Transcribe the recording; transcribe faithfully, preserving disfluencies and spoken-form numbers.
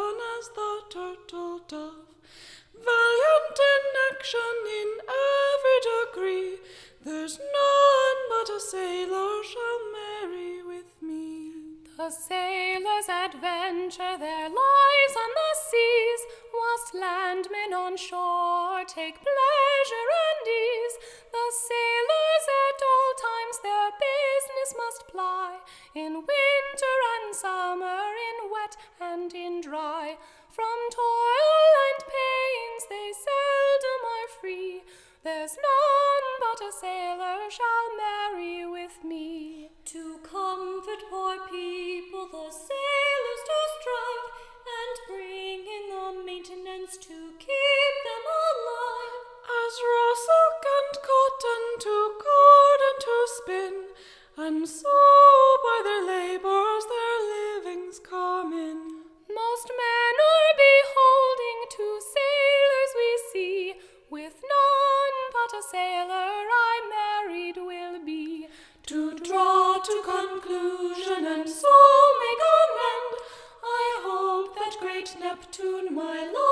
Neptune as the turtle dove, valiant in action in every degree. There's none but a sailor shall marry with me. The sailors adventure their lives on the seas, whilst landmen on shore take pleasure and ease. The sailors at all times their business must ply, in winter and summer, in wet and in dry. From toil and pains they seldom are free. There's none but a sailor shall marry with me. To comfort poor people the sailors do strive, and bring in the maintenance to keep them alive. As raw silk and cotton to cord and to spin, and so by their labours their livings come in. Most men are beholding to sailors we see, with none but a sailor I married will be. To draw to conclusion and so make an end, I hope that great Neptune, my love,